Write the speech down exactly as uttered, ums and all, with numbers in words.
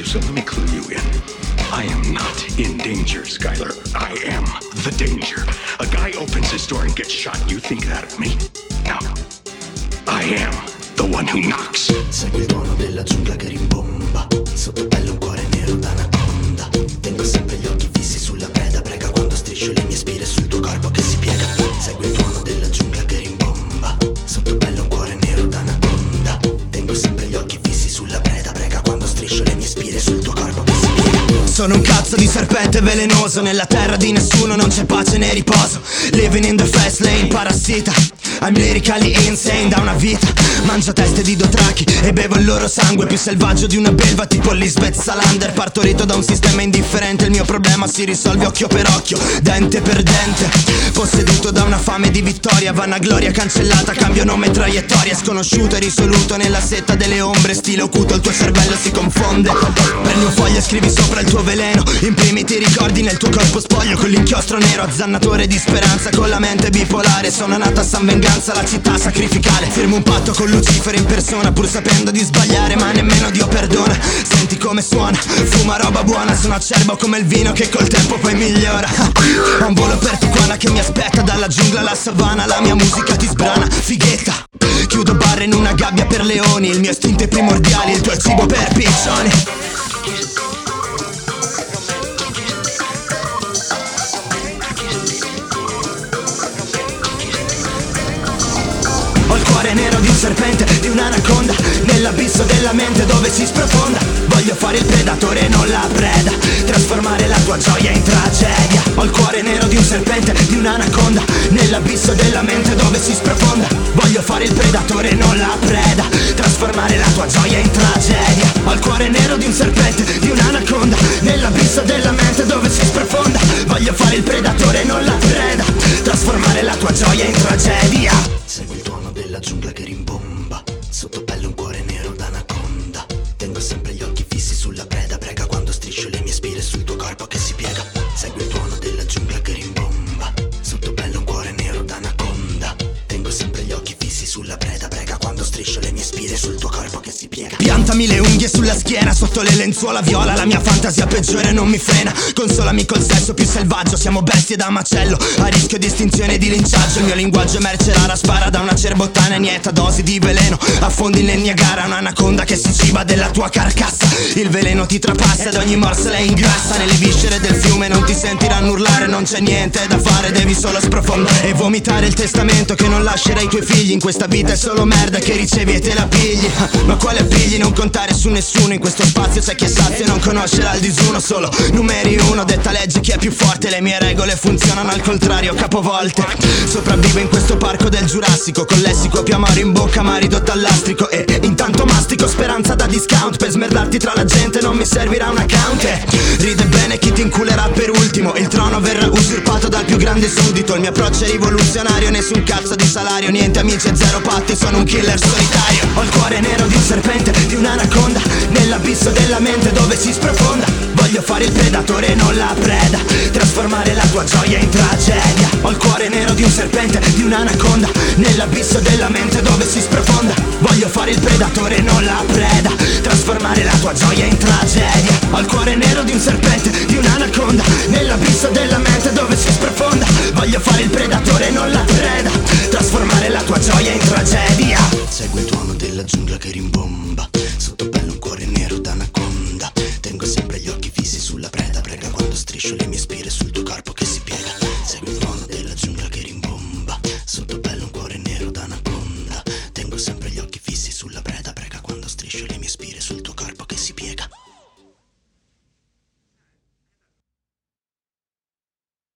So let me clue you in. I am not in danger, Skylar. I am the danger. A guy opens his door and gets shot. You think that of me? No. I am the one who knocks. Segui il tuono della giungla che rimbomba. Sotto pelle un cuore nero d'anaconda. Tengo sempre gli occhi fissi sulla preda. Prega quando striscio le mie spire sul tuo corpo che si piega. Segui il tuono della giungla che rimbomba. Sotto pelle un cuore nero d'anaconda. Tengo sempre gli occhi fissi sulla preda. Prega quando striscio le mie spire sul tuo corpo che si piega. Sono un cazzo di serpente velenoso. Nella terra di nessuno non c'è pace né riposo. Living in the fast lane, parassita. I'm lyrically insane da una vita. Mangio teste di dotrachi e bevo il loro sangue. Più selvaggio di una belva tipo Lisbeth Salander. Partorito da un sistema indifferente. Il mio problema si risolve occhio per occhio, dente per dente. Posseduto da una fame di vittoria. Vanagloria cancellata, cambio nome, traiettoria. Sconosciuto e risoluto nella setta delle ombre. Stile occulto, il tuo cervello si confonde. Prendi un foglio e scrivi sopra il tuo veleno. Imprimiti i ricordi nel tuo corpo spoglio. Con l'inchiostro nero, azzannatore di speranza. Con la mente bipolare, sono nata a San Venganza, la città sacrificale. Firmo un patto con Lucifero in persona, pur sapendo di sbagliare, ma nemmeno Dio perdona. Senti come suona, fuma roba buona. Sono acerbo come il vino che col tempo poi migliora. Ho un volo per Tijuana che mi aspetta. Dalla giungla alla savana, la mia musica ti sbrana. Fighetta, chiudo barre in una gabbia per leoni. Il mio istinto è primordiale, il tuo è cibo per piccioni. Ho il cuore nero di un serpente, di un'anaconda. Nell'abisso della mente dove si sprofonda. Voglio fare il predatore e non la preda. Trasformare la tua gioia in tragedia. Ho il cuore nero di un serpente, di un'anaconda. Nell'abisso della mente dove si sprofonda. Voglio fare il predatore e non la preda. Trasformare la tua gioia in tragedia. Ho il cuore nero di un serpente, di un'anaconda. Nell'abisso della mente dove si sprofonda. Voglio fare il predatore e non la preda. Trasformare la tua gioia in tragedia. Segui il tuono della giungla che rimbomba. Sotto pelle un cuore nero d'anaconda. Tengo sempre gli occhi fissi sulla preda. Prega quando striscio le mie spire sul tuo corpo che si piega. Segui il tuono della giungla che rimbomba. Sotto pelle un cuore nero d'anaconda. Tengo sempre gli occhi fissi sulla preda. Prega quando striscio le mie spire sul tuo corpo che si piega. Piantami le unghie sulla schiena, sotto le lenzuola viola. La mia fantasia peggiore non mi frena. Consolami col sesso più selvaggio. Siamo bestie da macello, a rischio di estinzione e di linciaggio. Il mio linguaggio è merce rara, spara da una cerbottana. Nieta dosi di veleno, affondi nel Niagara. Un'anaconda che si ciba della tua carcassa. Il veleno ti trapassa ed ogni morsela è ingrassa. Nelle viscere del fiume non ti sentiranno urlare. Non c'è niente da fare, devi solo sprofondare e vomitare il testamento che non lascerai ai tuoi figli. In questa vita è solo merda che ricevi e te la pigli. Ma quale pigli? Non contare su nessuno. In questo spazio c'è chi è sazio e non conosce l'aldisuno. Solo numeri uno, detta legge chi è più forte. Le mie regole funzionano al contrario, capovolte. Sopravvivo in questo parco del Giurassico, con lessico più amaro in bocca ma ridotto al lastrico. E intanto mastico speranza da discount. Per smerdarti tra la gente non mi servirà un account. E ride bene chi ti inculerà per ultimo. Il trono verrà usurpato dal più grande suddito. Il mio approccio è rivoluzionario, nessun cazzo di salario. Niente amici e zero patti, sono un killer solitario. Ho il cuore nero di un serpente, di un'anaconda. Nell'abisso della mente dove si sprofonda. Voglio fare il predatore e non la preda. Trasformare la tua gioia in tragedia. Ho il cuore nero di un serpente, di un'anaconda. Nell'abisso della mente dove si sprofonda. Voglio fare il predatore e non la preda. Trasformare la tua gioia in tragedia. Ho il cuore nero di un serpente, di un'anaconda. Nell'abisso della mente dove si sprofonda. Voglio fare il predatore e non la preda. Trasformare la tua gioia in tragedia. Segui il tuono della giungla che rimbomba. Sotto pelle un cuore nero d'anaconda. Tengo sempre gli occhi fissi sulla preda. Prega quando striscio le mie spire sul tuo corpo che si piega. Segui il tuono della giungla che rimbomba. Sotto pelle un cuore nero d'anaconda. Tengo sempre gli occhi fissi sulla preda. Prega quando striscio le mie spire sul tuo corpo.